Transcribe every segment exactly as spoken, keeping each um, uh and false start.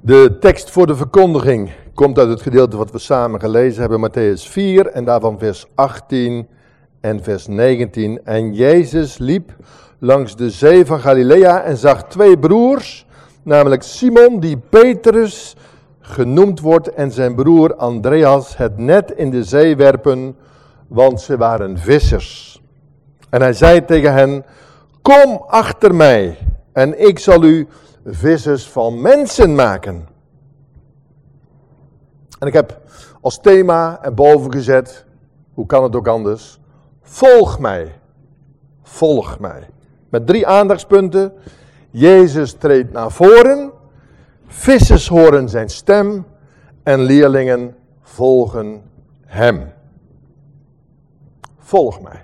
De tekst voor de verkondiging komt uit het gedeelte wat we samen gelezen hebben, Matthäus vier, en daarvan vers achttien en vers negentien. En Jezus liep langs de zee van Galilea en zag twee broers, namelijk Simon, die Petrus genoemd wordt, en zijn broer Andreas, het net in de zee werpen, want ze waren vissers. En hij zei tegen hen: kom achter mij, en ik zal u vissers van mensen maken. En ik heb als thema erboven gezet, hoe kan het ook anders, volg mij, volg mij. Met drie aandachtspunten. Jezus treedt naar voren, vissers horen zijn stem en leerlingen volgen hem. Volg mij.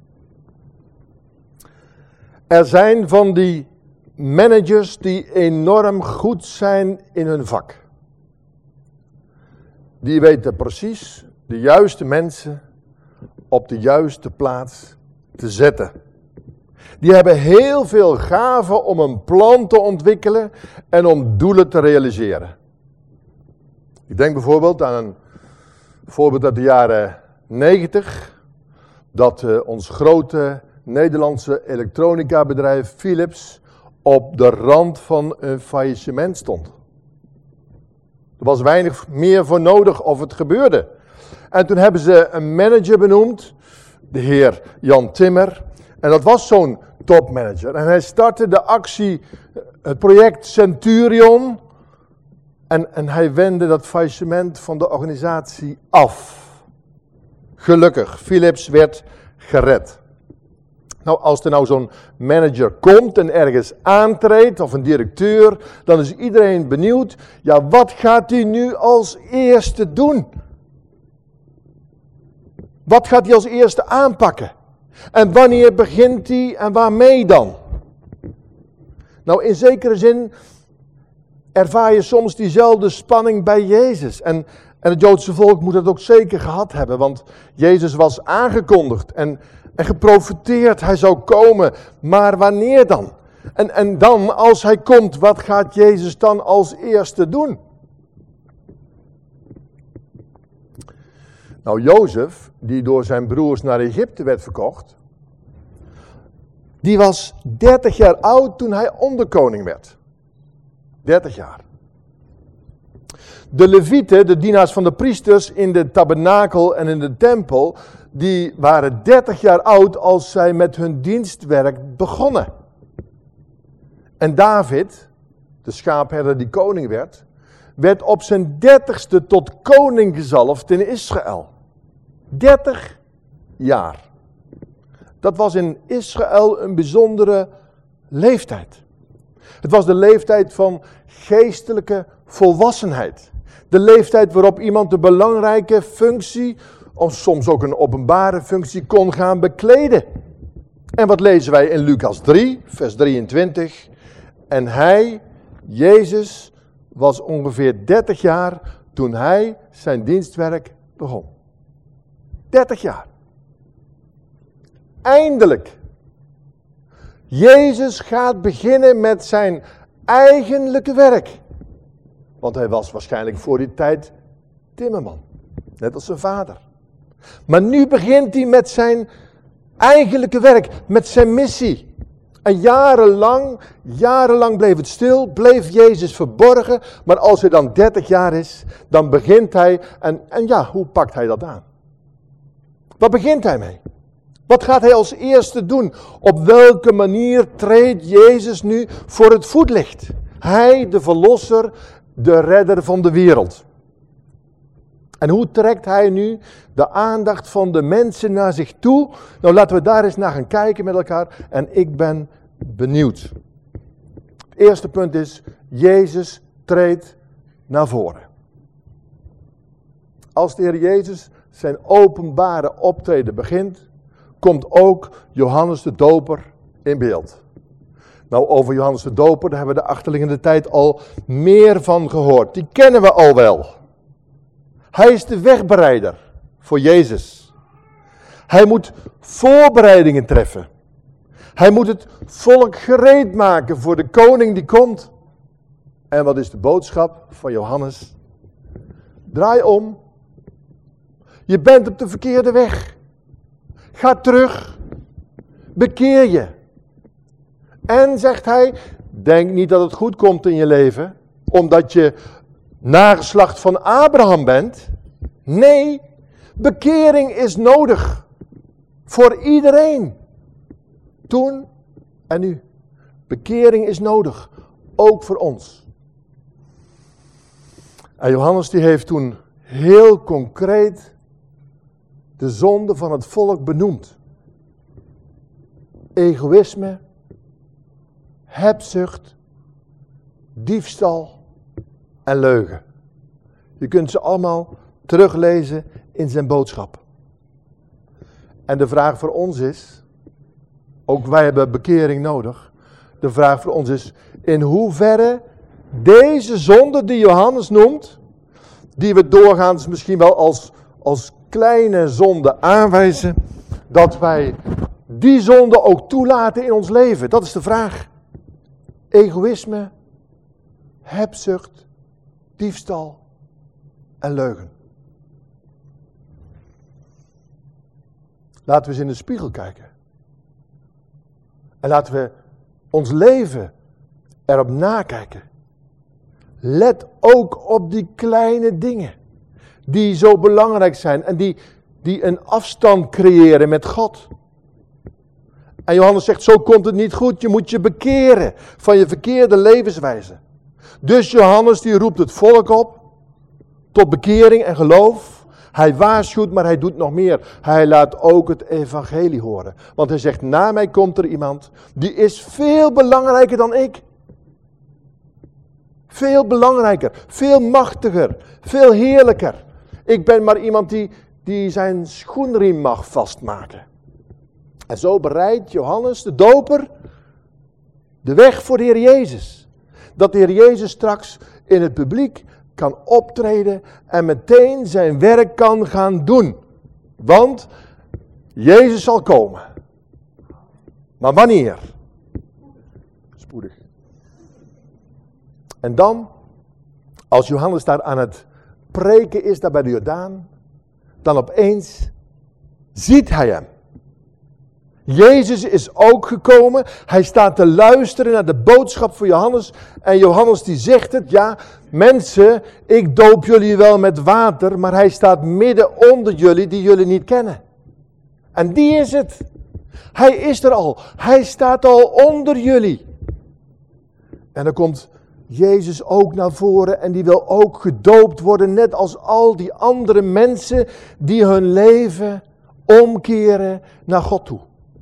Er zijn van die managers die enorm goed zijn in hun vak. Die weten precies de juiste mensen op de juiste plaats te zetten. Die hebben heel veel gaven om een plan te ontwikkelen en om doelen te realiseren. Ik denk bijvoorbeeld aan een voorbeeld uit de jaren negentig. Dat uh, ons grote Nederlandse elektronica bedrijf Philips op de rand van een faillissement stond. Er was weinig meer voor nodig of het gebeurde. En toen hebben ze een manager benoemd, de heer Jan Timmer. En dat was zo'n topmanager. En hij startte de actie, het project Centurion. En, en hij wendde dat faillissement van de organisatie af. Gelukkig, Philips werd gered. Nou, als er nou zo'n manager komt en ergens aantreedt, of een directeur, dan is iedereen benieuwd, ja, wat gaat hij nu als eerste doen? Wat gaat hij als eerste aanpakken? En wanneer begint hij en waarmee dan? Nou, in zekere zin ervaar je soms diezelfde spanning bij Jezus. En, en het Joodse volk moet dat ook zeker gehad hebben, want Jezus was aangekondigd en En geprofeteerd, hij zou komen, maar wanneer dan? En, en dan, als hij komt, wat gaat Jezus dan als eerste doen? Nou, Jozef, die door zijn broers naar Egypte werd verkocht, die was dertig jaar oud toen hij onderkoning werd. dertig jaar. De Levieten, de dienaars van de priesters in de tabernakel en in de tempel, die waren dertig jaar oud als zij met hun dienstwerk begonnen. En David, de schaapherder die koning werd, werd op zijn dertigste tot koning gezalfd in Israël. dertig jaar. Dat was in Israël een bijzondere leeftijd. Het was de leeftijd van geestelijke volwassenheid. De leeftijd waarop iemand een belangrijke functie, of soms ook een openbare functie, kon gaan bekleden. En wat lezen wij in Lucas drie, vers drieëntwintig? En hij, Jezus, was ongeveer dertig jaar toen hij zijn dienstwerk begon. dertig jaar. Eindelijk. Jezus gaat beginnen met zijn eigenlijke werk. Want hij was waarschijnlijk voor die tijd timmerman. Net als zijn vader. Maar nu begint hij met zijn eigenlijke werk. Met zijn missie. En jarenlang, jarenlang bleef het stil. Bleef Jezus verborgen. Maar als hij dan dertig jaar is, dan begint hij. En, en ja, hoe pakt hij dat aan? Wat begint hij mee? Wat gaat hij als eerste doen? Op welke manier treedt Jezus nu voor het voetlicht? Hij, de verlosser, de redder van de wereld. En hoe trekt hij nu de aandacht van de mensen naar zich toe? Nou, laten we daar eens naar gaan kijken met elkaar. En ik ben benieuwd. Het eerste punt is, Jezus treedt naar voren. Als de Heer Jezus zijn openbare optreden begint, komt ook Johannes de Doper in beeld. Nou, over Johannes de Doper, daar hebben we de achterliggende tijd al meer van gehoord. Die kennen we al wel. Hij is de wegbereider voor Jezus. Hij moet voorbereidingen treffen. Hij moet het volk gereed maken voor de koning die komt. En wat is de boodschap van Johannes? Draai om. Je bent op de verkeerde weg. Ga terug. Bekeer je. En, zegt hij, denk niet dat het goed komt in je leven, omdat je nageslacht van Abraham bent. Nee, bekering is nodig. Voor iedereen. Toen en nu. Bekering is nodig. Ook voor ons. En Johannes die heeft toen heel concreet de zonde van het volk benoemd. Egoïsme, hebzucht, diefstal en leugen. Je kunt ze allemaal teruglezen in zijn boodschap. En de vraag voor ons is, ook wij hebben bekering nodig. De vraag voor ons is, in hoeverre deze zonde die Johannes noemt, die we doorgaans misschien wel als, als kleine zonde aanwijzen, dat wij die zonde ook toelaten in ons leven. Dat is de vraag. Egoïsme, hebzucht, diefstal en leugen. Laten we eens in de spiegel kijken. En laten we ons leven erop nakijken. Let ook op die kleine dingen. Die zo belangrijk zijn. En die, die een afstand creëren met God. En Johannes zegt, zo komt het niet goed. Je moet je bekeren van je verkeerde levenswijze. Dus Johannes die roept het volk op. Tot bekering en geloof. Hij waarschuwt, maar hij doet nog meer. Hij laat ook het evangelie horen. Want hij zegt, na mij komt er iemand. Die is veel belangrijker dan ik. Veel belangrijker. Veel machtiger. Veel heerlijker. Ik ben maar iemand die, die zijn schoenriem mag vastmaken. En zo bereidt Johannes de doper de weg voor de Heer Jezus. Dat de Heer Jezus straks in het publiek kan optreden en meteen zijn werk kan gaan doen. Want Jezus zal komen. Maar wanneer? Spoedig. En dan, als Johannes daar aan het preken is, daar bij de Jordaan, dan opeens ziet hij hem. Jezus is ook gekomen. Hij staat te luisteren naar de boodschap van Johannes. En Johannes die zegt het, ja, mensen, ik doop jullie wel met water, maar hij staat midden onder jullie die jullie niet kennen. En die is het. Hij is er al. Hij staat al onder jullie. En dan komt Jezus ook naar voren en die wil ook gedoopt worden, net als al die andere mensen die hun leven omkeren naar God toe.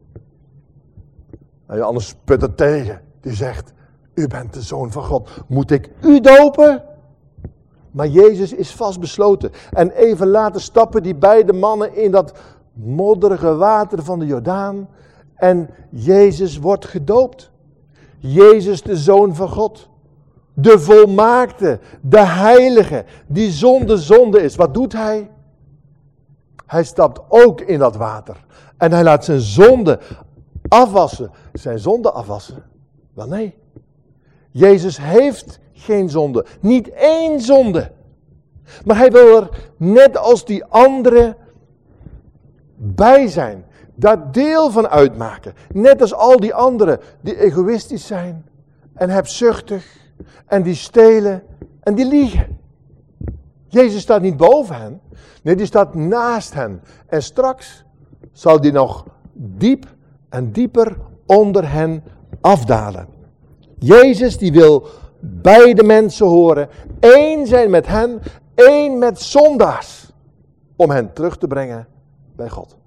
Nou, Johannes sput er tegen. Die zegt, u bent de Zoon van God. Moet ik u dopen? Maar Jezus is vastbesloten. En even later stappen die beide mannen in dat modderige water van de Jordaan. En Jezus wordt gedoopt. Jezus de Zoon van God. De volmaakte, de heilige, die zonder zonde is. Wat doet hij? Hij stapt ook in dat water. En hij laat zijn zonde afwassen. Zijn zonde afwassen? Wel nee. Jezus heeft geen zonde. Niet één zonde. Maar hij wil er net als die anderen bij zijn. Daar deel van uitmaken. Net als al die anderen die egoïstisch zijn. En hebzuchtig. En die stelen. En die liegen. Jezus staat niet boven hen. Nee, die staat naast hen. En straks zal die nog diep en dieper onder hen afdalen. Jezus die wil bij de mensen horen. Één zijn met hen. Één met zondaars. Om hen terug te brengen bij God.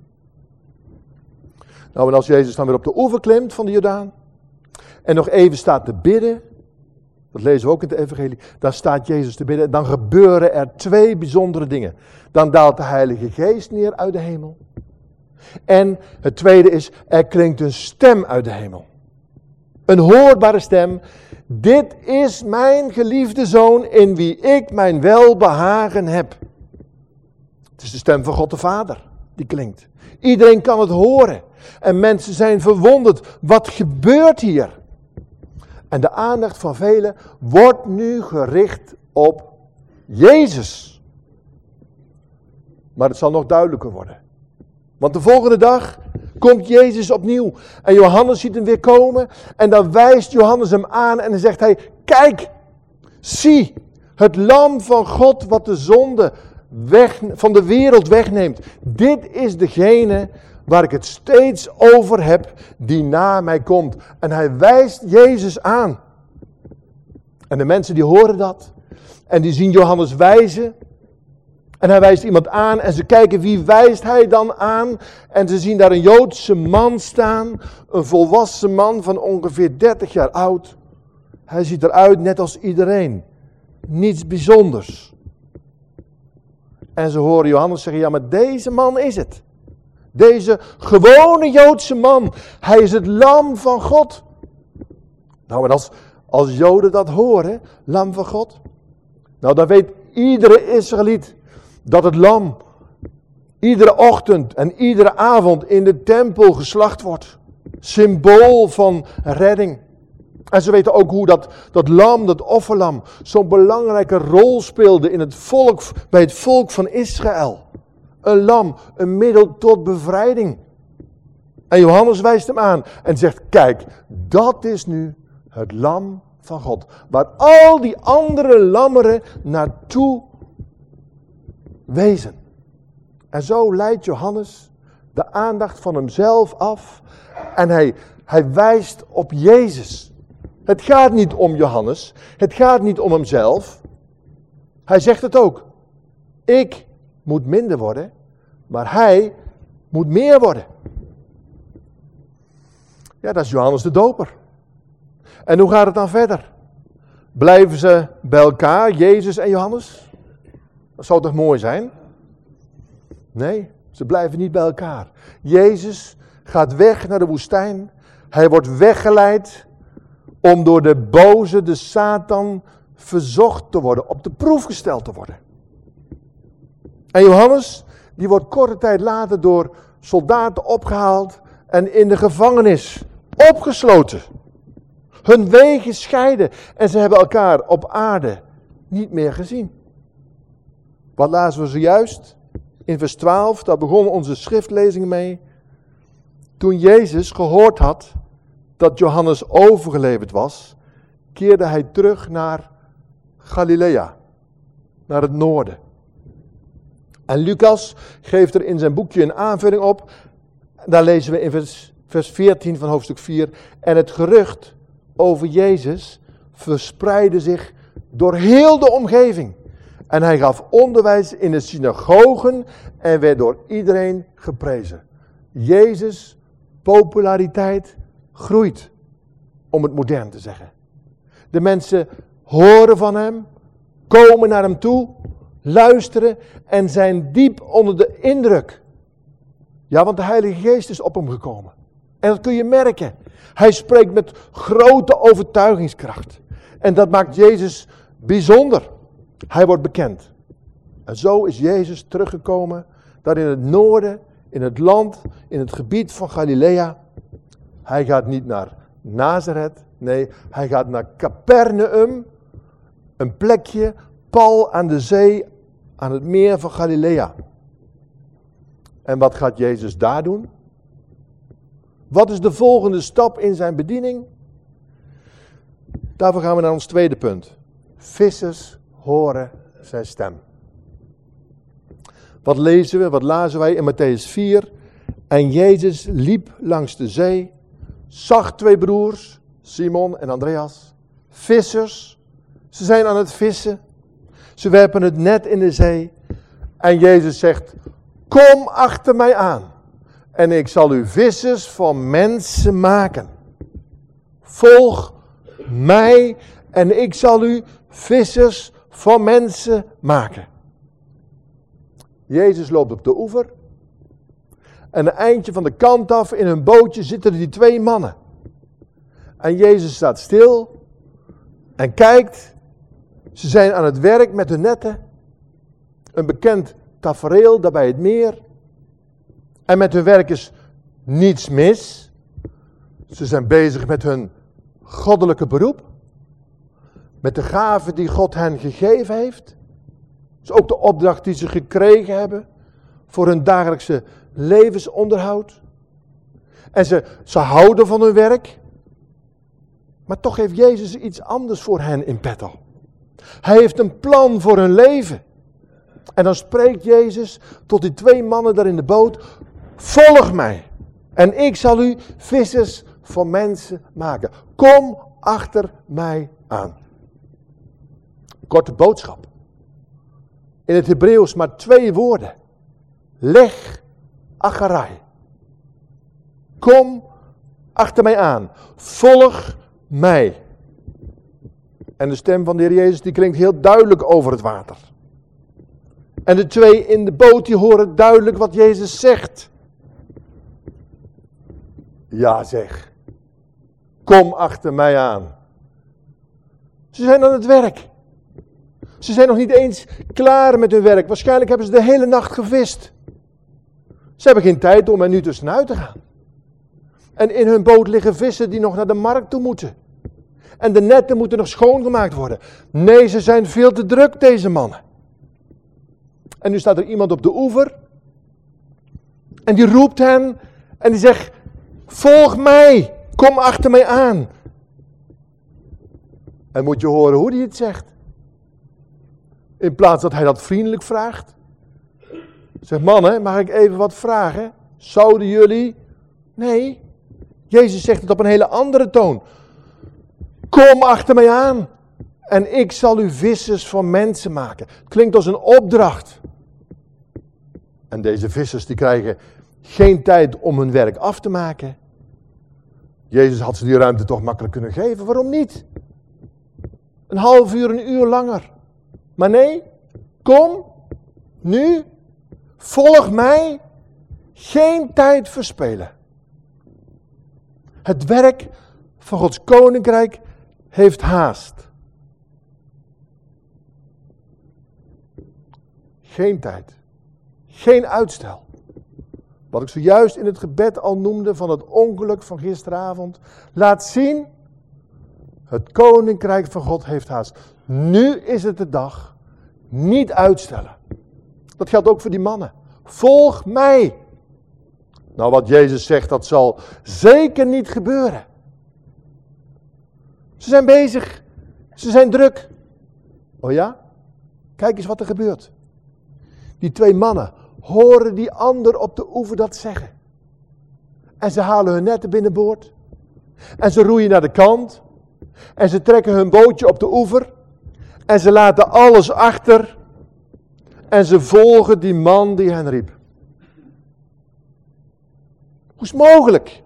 Nou, en als Jezus dan weer op de oever klimt van de Jordaan. En nog even staat te bidden. Dat lezen we ook in het evangelie. Dan staat Jezus te bidden. Dan gebeuren er twee bijzondere dingen. Dan daalt de Heilige Geest neer uit de hemel. En het tweede is, er klinkt een stem uit de hemel. Een hoorbare stem. Dit is mijn geliefde Zoon in wie ik mijn welbehagen heb. Het is de stem van God de Vader die klinkt. Iedereen kan het horen. En mensen zijn verwonderd. Wat gebeurt hier? En de aandacht van velen wordt nu gericht op Jezus. Maar het zal nog duidelijker worden. Want de volgende dag komt Jezus opnieuw. En Johannes ziet hem weer komen. En dan wijst Johannes hem aan en dan zegt hij, kijk, zie, het lam van God wat de zonde weg, van de wereld wegneemt. Dit is degene waar ik het steeds over heb, die na mij komt. En hij wijst Jezus aan. En de mensen die horen dat. En die zien Johannes wijzen. En hij wijst iemand aan en ze kijken wie wijst hij dan aan. En ze zien daar een Joodse man staan. Een volwassen man van ongeveer dertig jaar oud. Hij ziet eruit net als iedereen. Niets bijzonders. En ze horen Johannes zeggen, ja maar deze man is het. Deze gewone Joodse man. Hij is het lam van God. Nou en als, als Joden dat horen, lam van God. Nou dan weet iedere Israëliet dat het lam iedere ochtend en iedere avond in de tempel geslacht wordt. Symbool van redding. En ze weten ook hoe dat, dat lam, dat offerlam, zo'n belangrijke rol speelde in het volk, bij het volk van Israël. Een lam, een middel tot bevrijding. En Johannes wijst hem aan en zegt, kijk, dat is nu het lam van God. Waar al die andere lammeren naartoe wezen. En zo leidt Johannes de aandacht van hemzelf af. En hij, hij wijst op Jezus. Het gaat niet om Johannes. Het gaat niet om hemzelf. Hij zegt het ook. Ik moet minder worden. Maar hij moet meer worden. Ja, dat is Johannes de Doper. En hoe gaat het dan verder? Blijven ze bij elkaar, Jezus en Johannes? Dat zou toch mooi zijn? Nee, ze blijven niet bij elkaar. Jezus gaat weg naar de woestijn. Hij wordt weggeleid om door de boze, de Satan, verzocht te worden, op de proef gesteld te worden. En Johannes, die wordt korte tijd later door soldaten opgehaald en in de gevangenis opgesloten. Hun wegen scheiden en ze hebben elkaar op aarde niet meer gezien. Wat lazen we zojuist? In vers twaalf, daar begonnen onze schriftlezingen mee. Toen Jezus gehoord had dat Johannes overgeleverd was, keerde hij terug naar Galilea, naar het noorden. En Lucas geeft er in zijn boekje een aanvulling op. Daar lezen we in vers, vers veertien van hoofdstuk vier. En het gerucht over Jezus verspreidde zich door heel de omgeving. En hij gaf onderwijs in de synagogen en werd door iedereen geprezen. Jezus' populariteit groeit, om het modern te zeggen. De mensen horen van hem, komen naar hem toe, luisteren en zijn diep onder de indruk. Ja, want de Heilige Geest is op hem gekomen. En dat kun je merken. Hij spreekt met grote overtuigingskracht. En dat maakt Jezus bijzonder. Hij wordt bekend. En zo is Jezus teruggekomen, daar in het noorden, in het land, in het gebied van Galilea. Hij gaat niet naar Nazareth, nee, hij gaat naar Capernaum, een plekje pal aan de zee, aan het meer van Galilea. En wat gaat Jezus daar doen? Wat is de volgende stap in zijn bediening? Daarvoor gaan we naar ons tweede punt. Vissers horen zijn stem. Wat lezen we, wat lazen wij in Mattheüs vier? En Jezus liep langs de zee, zag twee broers, Simon en Andreas, vissers. Ze zijn aan het vissen. Ze werpen het net in de zee. En Jezus zegt, kom achter mij aan. En ik zal u vissers van mensen maken. Volg mij en ik zal u vissers van mensen maken. Jezus loopt op de oever. En een eindje van de kant af in hun bootje zitten die twee mannen. En Jezus staat stil en kijkt. Ze zijn aan het werk met hun netten. Een bekend tafereel daar bij het meer. En met hun werk is niets mis. Ze zijn bezig met hun goddelijke beroep, met de gaven die God hen gegeven heeft. Dat is ook de opdracht die ze gekregen hebben voor hun dagelijkse levensonderhoud. En ze, ze houden van hun werk. Maar toch heeft Jezus iets anders voor hen in petto. Hij heeft een plan voor hun leven. En dan spreekt Jezus tot die twee mannen daar in de boot. Volg mij. En ik zal u vissers van mensen maken. Kom achter mij aan. Korte boodschap. In het Hebreeuws maar twee woorden. Leg acharai. Kom achter mij aan. Volg mij. En de stem van de Heer Jezus die klinkt heel duidelijk over het water. En de twee in de boot die horen duidelijk wat Jezus zegt. Ja zeg. Kom achter mij aan. Ze zijn aan het werk. Ze zijn nog niet eens klaar met hun werk. Waarschijnlijk hebben ze de hele nacht gevist. Ze hebben geen tijd om er nu tussenuit te gaan. En in hun boot liggen vissen die nog naar de markt toe moeten. En de netten moeten nog schoongemaakt worden. Nee, ze zijn veel te druk, deze mannen. En nu staat er iemand op de oever. En die roept hen. En die zegt, volg mij. Kom achter mij aan. En moet je horen hoe hij het zegt. In plaats dat hij dat vriendelijk vraagt. Zegt, mannen, mag ik even wat vragen? Zouden jullie... Nee. Jezus zegt het op een hele andere toon. Kom achter mij aan. En ik zal u vissers van mensen maken. Het klinkt als een opdracht. En deze vissers die krijgen geen tijd om hun werk af te maken. Jezus had ze die ruimte toch makkelijk kunnen geven. Waarom niet? Een half uur, een uur langer. Maar nee, kom, nu, volg mij, geen tijd verspelen. Het werk van Gods koninkrijk heeft haast. Geen tijd, geen uitstel. Wat ik zojuist in het gebed al noemde van het ongeluk van gisteravond, laat zien, het koninkrijk van God heeft haast. Nu is het de dag. Niet uitstellen. Dat geldt ook voor die mannen. Volg mij. Nou, wat Jezus zegt, dat zal zeker niet gebeuren. Ze zijn bezig. Ze zijn druk. Oh ja? Kijk eens wat er gebeurt. Die twee mannen horen die ander op de oever dat zeggen. En ze halen hun netten binnenboord. En ze roeien naar de kant. En ze trekken hun bootje op de oever. En ze laten alles achter. En ze volgen die man die hen riep. Hoe is het mogelijk?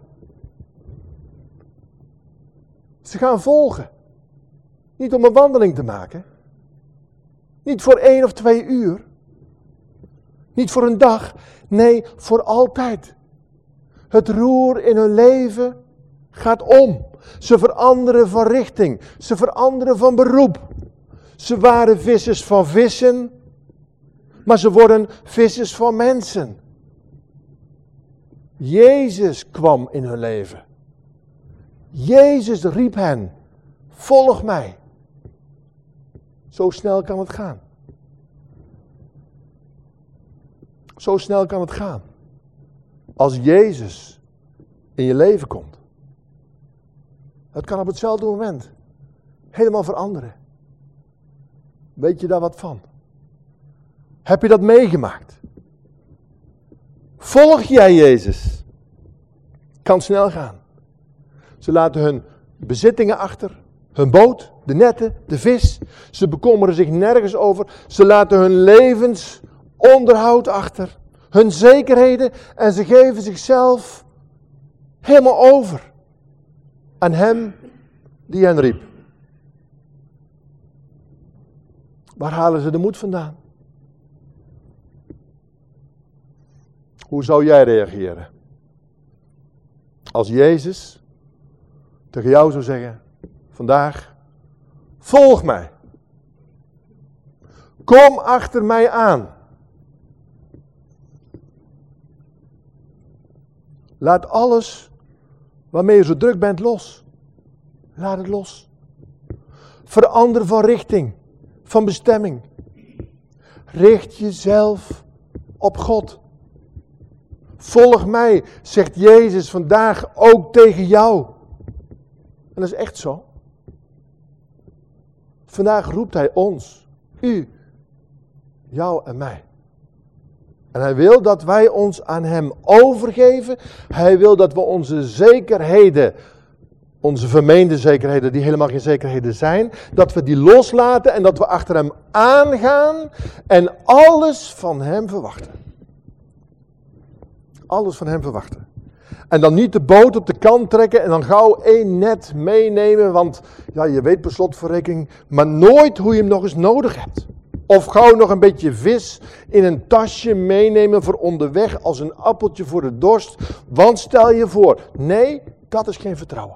Ze gaan volgen. Niet om een wandeling te maken. Niet voor één of twee uur. Niet voor een dag. Nee, voor altijd. Het roer in hun leven gaat om. Ze veranderen van richting. Ze veranderen van beroep. Ze waren vissers van vissen. Maar ze worden vissers van mensen. Jezus kwam in hun leven. Jezus riep hen. Volg mij. Zo snel kan het gaan. Zo snel kan het gaan. Als Jezus in je leven komt. Het kan op hetzelfde moment helemaal veranderen. Weet je daar wat van? Heb je dat meegemaakt? Volg jij Jezus? Kan snel gaan. Ze laten hun bezittingen achter. Hun boot, de netten, de vis. Ze bekommeren zich nergens over. Ze laten hun levensonderhoud achter. Hun zekerheden. En ze geven zichzelf helemaal over. Aan hem die hen riep. Waar halen ze de moed vandaan? Hoe zou jij reageren? Als Jezus tegen jou zou zeggen, vandaag, volg mij. Kom achter mij aan. Laat alles waarmee je zo druk bent los. Laat het los. Verander van richting, van bestemming. Richt jezelf op God. Volg mij, zegt Jezus vandaag ook tegen jou. En dat is echt zo. Vandaag roept hij ons, u, jou en mij. En hij wil dat wij ons aan hem overgeven. Hij wil dat we onze zekerheden, onze vermeende zekerheden, die helemaal geen zekerheden zijn, dat we die loslaten en dat we achter hem aangaan en alles van hem verwachten. Alles van hem verwachten. En dan niet de boot op de kant trekken en dan gauw één net meenemen, want ja, je weet per slotverrekening maar nooit hoe je hem nog eens nodig hebt. Of gauw nog een beetje vis in een tasje meenemen voor onderweg als een appeltje voor de dorst. Want stel je voor, nee, dat is geen vertrouwen.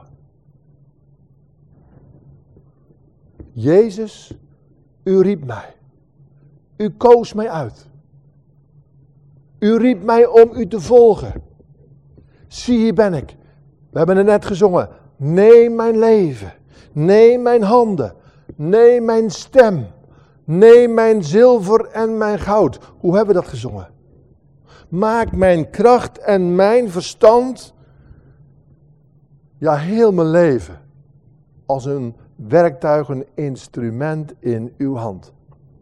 Jezus, u riep mij. U koos mij uit. U riep mij om u te volgen. Zie, hier ben ik. We hebben het net gezongen. Neem mijn leven. Neem mijn handen. Neem mijn stem. Neem mijn zilver en mijn goud. Hoe hebben we dat gezongen? Maak mijn kracht en mijn verstand, ja heel mijn leven, als een werktuig, een instrument in uw hand.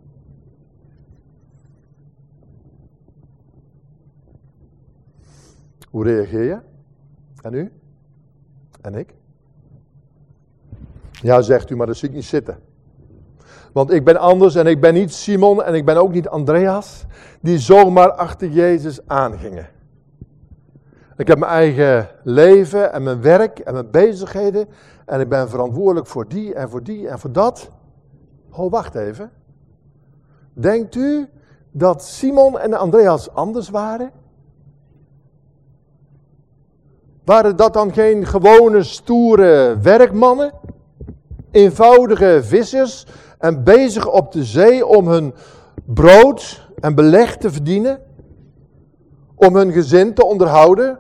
Hoe reageer je? En u? En ik? Ja, zegt u, maar dat zie ik niet zitten. Want ik ben anders en ik ben niet Simon en ik ben ook niet Andreas, die zomaar achter Jezus aangingen. Ik heb mijn eigen leven en mijn werk en mijn bezigheden en ik ben verantwoordelijk voor die en voor die en voor dat. Oh, wacht even. Denkt u dat Simon en Andreas anders waren? Waren dat dan geen gewone stoere werkmannen? Eenvoudige vissers en bezig op de zee om hun brood en beleg te verdienen? Om hun gezin te onderhouden?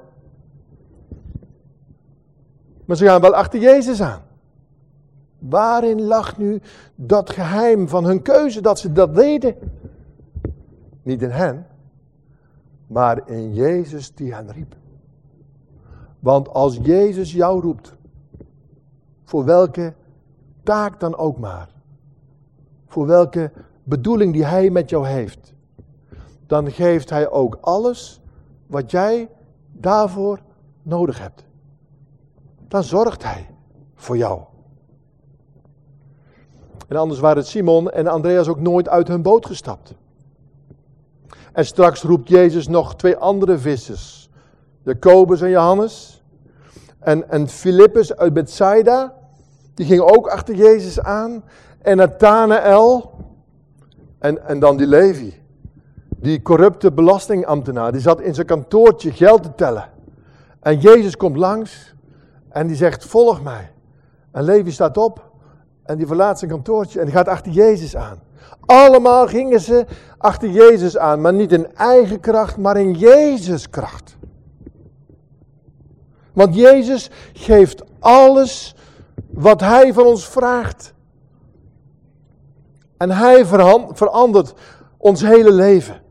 Maar ze gaan wel achter Jezus aan. Waarin lag nu dat geheim van hun keuze dat ze dat deden? Niet in hen, maar in Jezus die hen riep. Want als Jezus jou roept, voor welke taak dan ook maar, voor welke bedoeling die hij met jou heeft, dan geeft hij ook alles wat jij daarvoor nodig hebt. Dan zorgt hij voor jou. En anders waren Simon en Andreas ook nooit uit hun boot gestapt. En straks roept Jezus nog twee andere vissers, Jacobus en Johannes. En, en Filippus uit Bethsaida, die ging ook achter Jezus aan. En Nathanael. En, en dan die Levi. Die corrupte belastingambtenaar. Die zat in zijn kantoortje geld te tellen. En Jezus komt langs. En die zegt, volg mij. En Levi staat op. En die verlaat zijn kantoortje. En die gaat achter Jezus aan. Allemaal gingen ze achter Jezus aan. Maar niet in eigen kracht, maar in Jezus' kracht. Want Jezus geeft alles wat hij van ons vraagt. En hij verandert ons hele leven.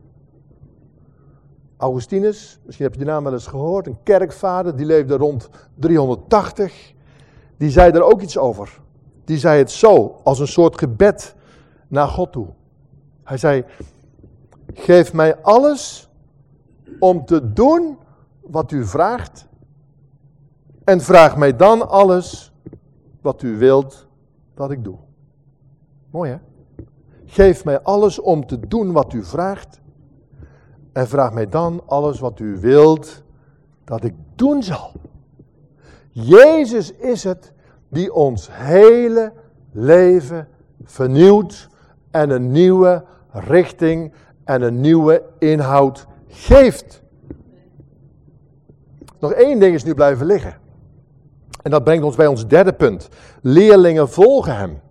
Augustinus, misschien heb je die naam wel eens gehoord, een kerkvader, die leefde rond driehonderdtachtig. Die zei er ook iets over. Die zei het zo, als een soort gebed naar God toe. Hij zei, geef mij alles om te doen wat u vraagt. En vraag mij dan alles wat u wilt dat ik doe. Mooi hè? Geef mij alles om te doen wat u vraagt. En vraag mij dan alles wat u wilt dat ik doen zal. Jezus is het die ons hele leven vernieuwt en een nieuwe richting en een nieuwe inhoud geeft. Nog één ding is nu blijven liggen. En dat brengt ons bij ons derde punt. Leerlingen volgen hem.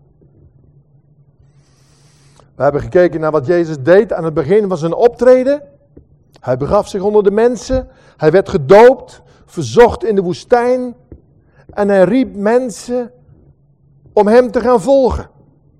We hebben gekeken naar wat Jezus deed aan het begin van zijn optreden. Hij begaf zich onder de mensen. Hij werd gedoopt, verzocht in de woestijn. En hij riep mensen om hem te gaan volgen.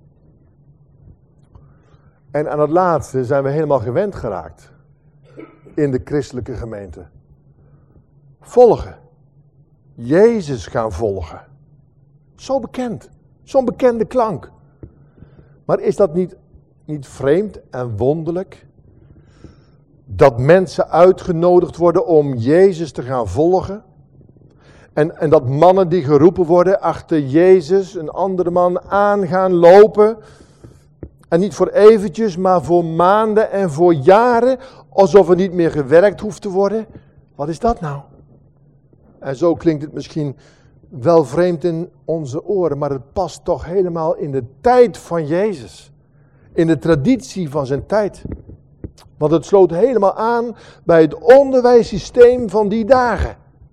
En aan het laatste zijn we helemaal gewend geraakt in de christelijke gemeente. Volgen. Jezus gaan volgen. Zo bekend. Zo'n bekende klank. Maar is dat niet, niet vreemd en wonderlijk? Dat mensen uitgenodigd worden om Jezus te gaan volgen? En, en dat mannen die geroepen worden achter Jezus, een andere man, aan gaan lopen. En niet voor eventjes, maar voor maanden en voor jaren. Alsof er niet meer gewerkt hoeft te worden. Wat is dat nou? En zo klinkt het misschien wel vreemd in onze oren. Maar het past toch helemaal in de tijd van Jezus. In de traditie van zijn tijd. Want het sloot helemaal aan bij het onderwijssysteem van die dagen.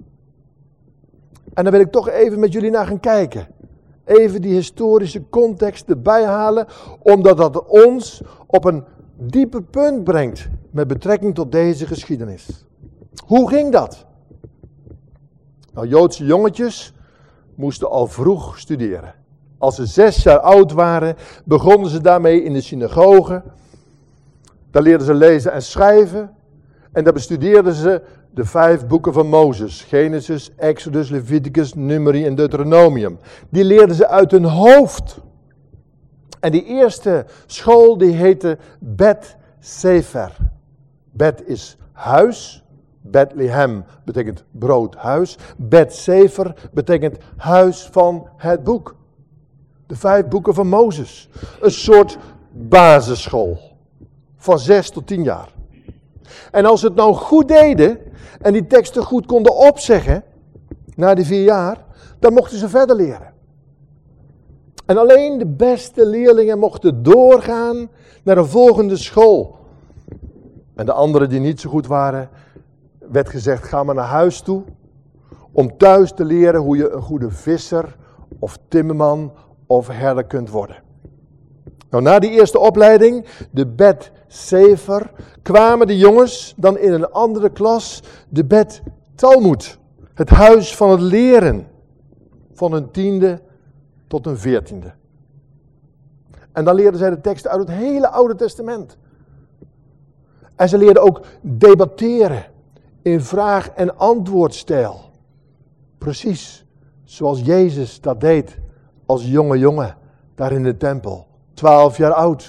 En daar wil ik toch even met jullie naar gaan kijken. Even die historische context erbij halen, omdat dat ons op een diepe punt brengt met betrekking tot deze geschiedenis. Hoe ging dat? Nou, Joodse jongetjes moesten al vroeg studeren. Als ze zes jaar oud waren, begonnen ze daarmee in de synagoge. Daar leerden ze lezen en schrijven. En daar bestudeerden ze de vijf boeken van Mozes. Genesis, Exodus, Leviticus, Numeri en Deuteronomium. Die leerden ze uit hun hoofd. En die eerste school die heette Bet Sefer. Bet is huis. Bethlehem betekent broodhuis. Bet Sefer betekent huis van het boek. De vijf boeken van Mozes. Een soort basisschool. Van zes tot tien jaar. En als ze het nou goed deden en die teksten goed konden opzeggen, na die vier jaar, dan mochten ze verder leren. En alleen de beste leerlingen mochten doorgaan naar een volgende school. En de anderen die niet zo goed waren, werd gezegd, ga maar naar huis toe, om thuis te leren hoe je een goede visser of timmerman of herder kunt worden. Nou, na die eerste opleiding, de Bet Sefer, kwamen de jongens dan in een andere klas, de Bet Talmud, het huis van het leren, van hun tiende tot hun veertiende. En dan leerden zij de teksten uit het hele Oude Testament. En ze leerden ook debatteren in vraag- en antwoordstijl. Precies zoals Jezus dat deed als jonge jongen daar in de tempel. Twaalf jaar oud.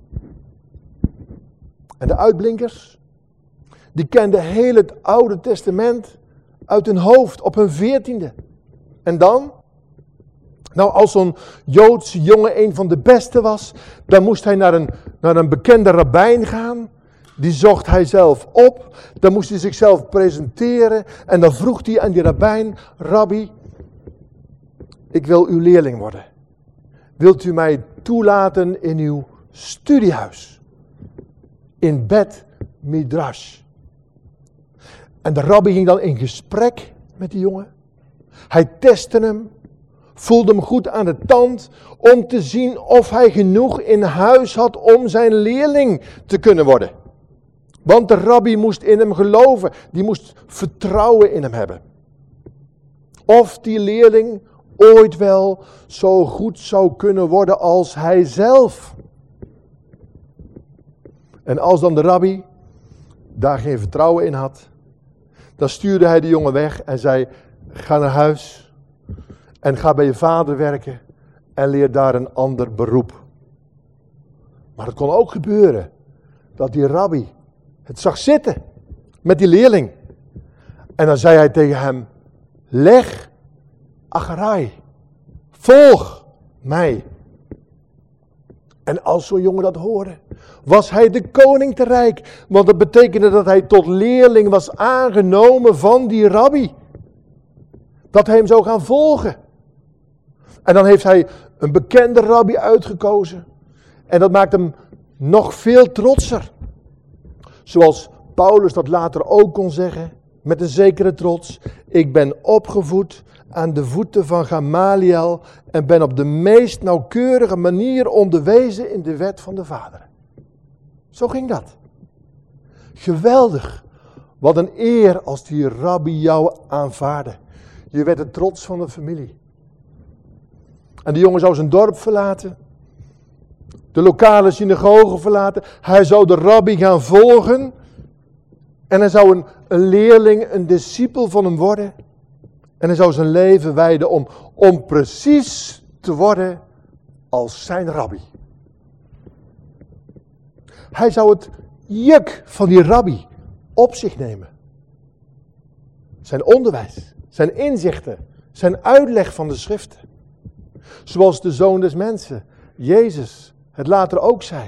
En de uitblinkers, die kenden heel het Oude Testament uit hun hoofd op hun veertiende. En dan? Nou, als zo'n Joodse jongen een van de beste was, dan moest hij naar een, naar een bekende rabbijn gaan. Die zocht hij zelf op. Dan moest hij zichzelf presenteren. En dan vroeg hij aan die rabbijn, Rabbi, ik wil uw leerling worden. Wilt u mij toelaten in uw studiehuis? In Bet Midrash. En de rabbi ging dan in gesprek met die jongen. Hij testte hem. Voelde hem goed aan de tand. Om te zien of hij genoeg in huis had om zijn leerling te kunnen worden. Want de rabbi moest in hem geloven. Die moest vertrouwen in hem hebben. Of die leerling ooit wel zo goed zou kunnen worden als hij zelf. En als dan de rabbi daar geen vertrouwen in had, dan stuurde hij de jongen weg en zei, ga naar huis en ga bij je vader werken en leer daar een ander beroep. Maar het kon ook gebeuren dat die rabbi het zag zitten met die leerling. En dan zei hij tegen hem, leg acharai, volg mij. En als zo'n jongen dat hoorde, was hij de koning te rijk. Want dat betekende dat hij tot leerling was aangenomen van die rabbi. Dat hij hem zou gaan volgen. En dan heeft hij een bekende rabbi uitgekozen. En dat maakt hem nog veel trotser. Zoals Paulus dat later ook kon zeggen, met een zekere trots. Ik ben opgevoed aan de voeten van Gamaliel en ben op de meest nauwkeurige manier onderwezen in de wet van de Vader. Zo ging dat. Geweldig. Wat een eer als die rabbi jou aanvaardde. Je werd de trots van de familie. En de jongen zou zijn dorp verlaten. De lokale synagoge verlaten. Hij zou de rabbi gaan volgen. En hij zou een, een leerling, een discipel van hem worden. En hij zou zijn leven wijden om, om precies te worden als zijn rabbi. Hij zou het juk van die rabbi op zich nemen. Zijn onderwijs, zijn inzichten, zijn uitleg van de schriften. Zoals de Zoon des Mensen, Jezus, het later ook zei.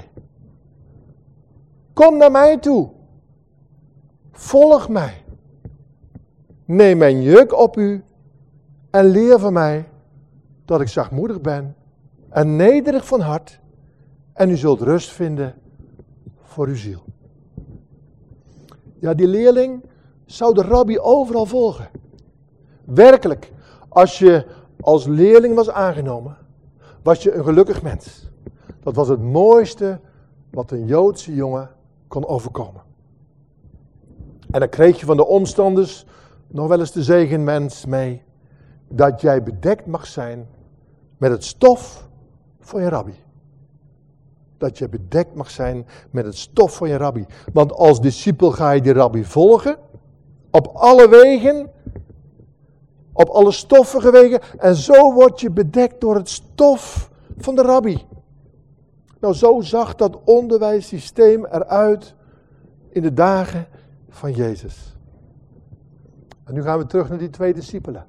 Kom naar mij toe. Volg mij. Neem mijn juk op u en leer van mij dat ik zachtmoedig ben en nederig van hart en u zult rust vinden voor uw ziel. Ja, die leerling zou de rabbi overal volgen. Werkelijk, als je als leerling was aangenomen, was je een gelukkig mens. Dat was het mooiste wat een Joodse jongen kon overkomen. En dan kreeg je van de omstanders nog wel eens de zegenwens mee, dat jij bedekt mag zijn met het stof van je rabbi. Dat je bedekt mag zijn met het stof van je rabbi. Want als discipel ga je die rabbi volgen, op alle wegen, op alle stoffige wegen, en zo word je bedekt door het stof van de rabbi. Nou, zo zag dat onderwijssysteem eruit in de dagen van Jezus. En nu gaan we terug naar die twee discipelen.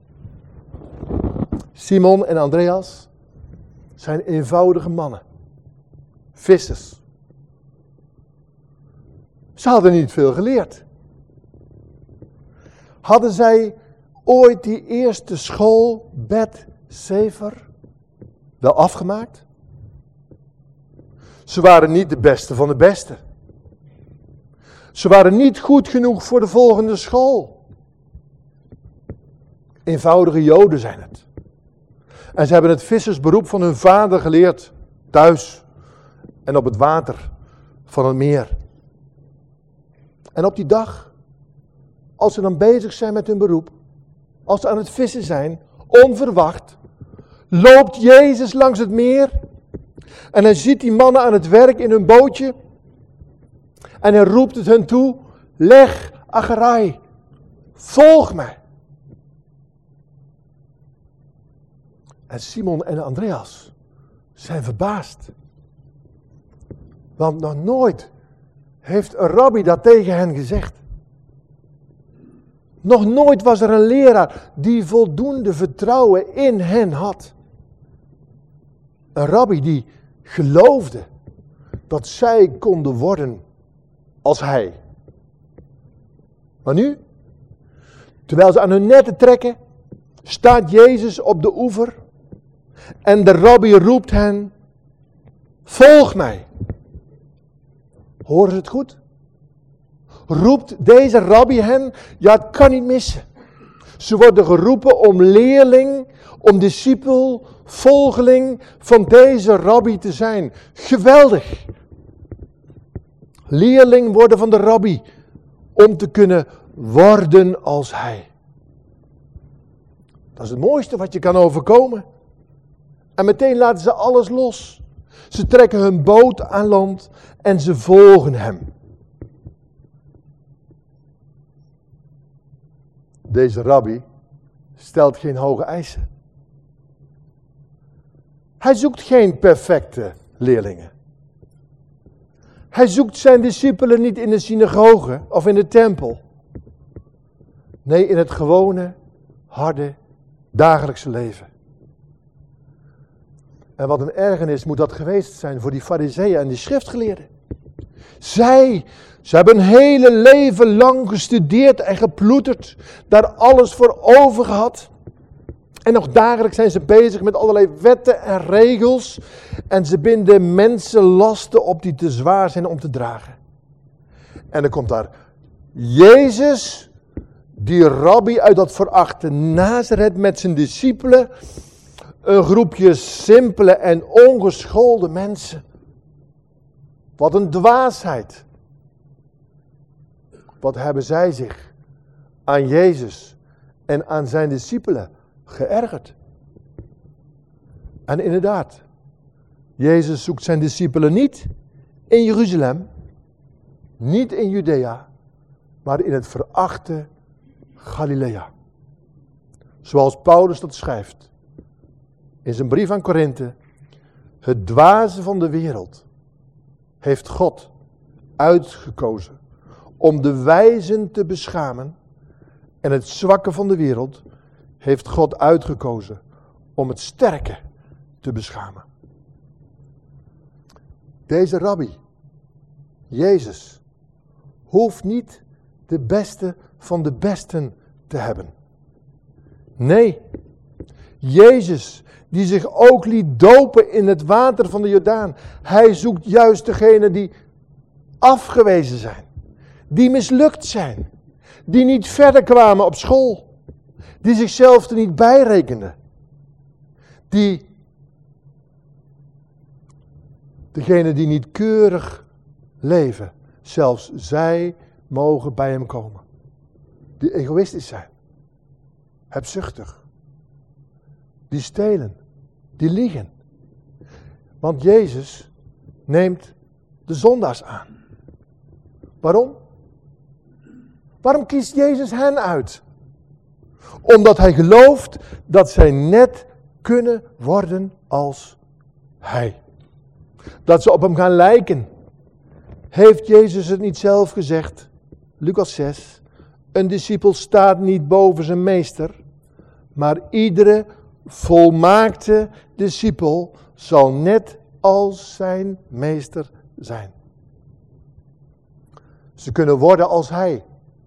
Simon en Andreas zijn eenvoudige mannen. Vissers. Ze hadden niet veel geleerd. Hadden zij ooit die eerste school, Bet Sefer, wel afgemaakt? Ze waren niet de beste van de beste. Ze waren niet goed genoeg voor de volgende school. Eenvoudige Joden zijn het. En ze hebben het vissersberoep van hun vader geleerd, thuis en op het water van het meer. En op die dag, als ze dan bezig zijn met hun beroep, als ze aan het vissen zijn, onverwacht, loopt Jezus langs het meer en hij ziet die mannen aan het werk in hun bootje en hij roept het hen toe, leg acharai, volg mij. En Simon en Andreas zijn verbaasd. Want nog nooit heeft een rabbi dat tegen hen gezegd. Nog nooit was er een leraar die voldoende vertrouwen in hen had. Een rabbi die geloofde dat zij konden worden als hij. Maar nu, terwijl ze aan hun netten trekken, staat Jezus op de oever en de rabbi roept hen, volg mij. Horen ze het goed? Roept deze rabbi hen? Ja, het kan niet missen. Ze worden geroepen om leerling, om discipel, volgeling van deze rabbi te zijn. Geweldig. Leerling worden van de rabbi, om te kunnen worden als hij. Dat is het mooiste wat je kan overkomen. En meteen laten ze alles los. Ze trekken hun boot aan land en ze volgen hem. Deze rabbi stelt geen hoge eisen. Hij zoekt geen perfecte leerlingen. Hij zoekt zijn discipelen niet in de synagoge of in de tempel. Nee, in het gewone, harde, dagelijkse leven. En wat een ergernis moet dat geweest zijn voor die farizeeën en die schriftgeleerden. Zij, ze hebben een hele leven lang gestudeerd en geploeterd. Daar alles voor over gehad. En nog dagelijks zijn ze bezig met allerlei wetten en regels. En ze binden mensen lasten op die te zwaar zijn om te dragen. En dan komt daar Jezus, die rabbi uit dat verachte Nazareth met zijn discipelen. Een groepje simpele en ongeschoolde mensen. Wat een dwaasheid. Wat hebben zij zich aan Jezus en aan zijn discipelen geërgerd. En inderdaad, Jezus zoekt zijn discipelen niet in Jeruzalem, niet in Judea, maar in het verachte Galilea. Zoals Paulus dat schrijft in zijn brief aan Korinthe. Het dwaze van de wereld heeft God uitgekozen om de wijzen te beschamen. En het zwakke van de wereld heeft God uitgekozen om het sterke te beschamen. Deze rabbi, Jezus, hoeft niet de beste van de besten te hebben. Nee, Jezus, die zich ook liet dopen in het water van de Jordaan. Hij zoekt juist degenen die afgewezen zijn, die mislukt zijn, die niet verder kwamen op school, die zichzelf er niet bij rekenden, die degenen die niet keurig leven, zelfs zij mogen bij hem komen. Die egoïstisch zijn, hebzuchtig, die stelen, die liegen. Want Jezus neemt de zondaars aan. Waarom? Waarom kiest Jezus hen uit? Omdat hij gelooft dat zij net kunnen worden als hij. Dat ze op hem gaan lijken. Heeft Jezus het niet zelf gezegd? Lucas zes. Een discipel staat niet boven zijn meester, maar iedere volmaakte discipel zal net als zijn meester zijn. Ze kunnen worden als hij.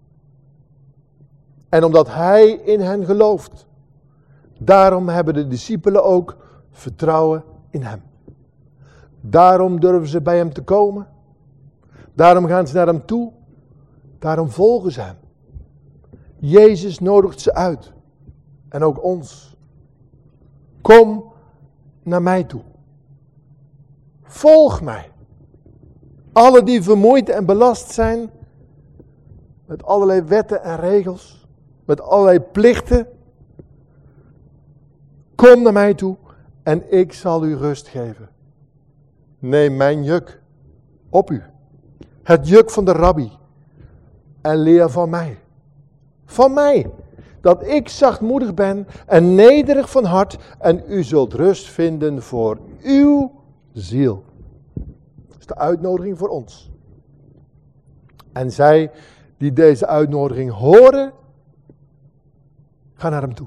En omdat hij in hen gelooft, daarom hebben de discipelen ook vertrouwen in hem. Daarom durven ze bij hem te komen. Daarom gaan ze naar hem toe. Daarom volgen ze hem. Jezus nodigt ze uit. En ook ons. Kom naar mij toe. Volg mij. Alle die vermoeid en belast zijn. Met allerlei wetten en regels. Met allerlei plichten. Kom naar mij toe. En ik zal u rust geven. Neem mijn juk op u. Het juk van de rabbi. En leer van mij. Van mij. Dat ik zachtmoedig ben en nederig van hart. En u zult rust vinden voor uw ziel. Dat is de uitnodiging voor ons. En zij die deze uitnodiging horen, gaan naar hem toe.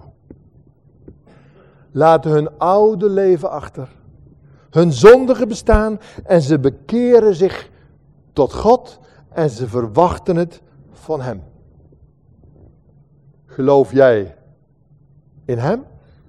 Laten hun oude leven achter. Hun zondige bestaan. En ze bekeren zich tot God. En ze verwachten het van hem. Geloof jij in hem?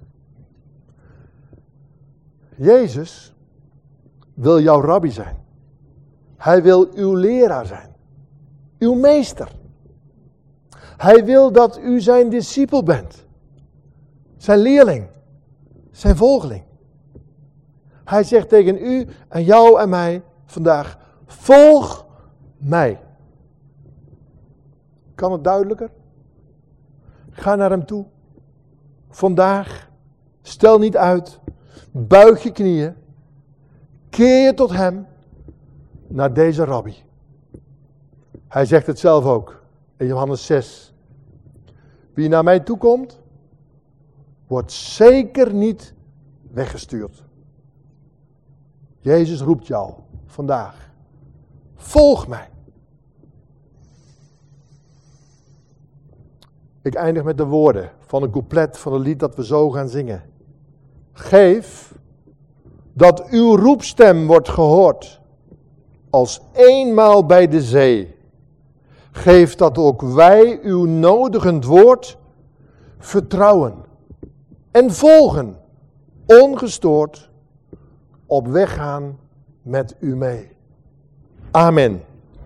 Jezus wil jouw rabbi zijn. Hij wil uw leraar zijn. Uw meester. Hij wil dat u zijn discipel bent. Zijn leerling. Zijn volgeling. Hij zegt tegen u en jou en mij vandaag: volg mij. Kan het duidelijker? Ga naar hem toe. Vandaag. Stel niet uit. Buig je knieën. Keer je tot hem. Naar deze rabbi. Hij zegt het zelf ook. In Johannes zes. Wie naar mij toe komt, wordt zeker niet weggestuurd. Jezus roept jou vandaag. Volg mij. Ik eindig met de woorden van een couplet van het lied dat we zo gaan zingen. Geef dat uw roepstem wordt gehoord als eenmaal bij de zee. Geef dat ook wij uw nodigend woord vertrouwen en volgen, ongestoord, op weg gaan met u mee. Amen.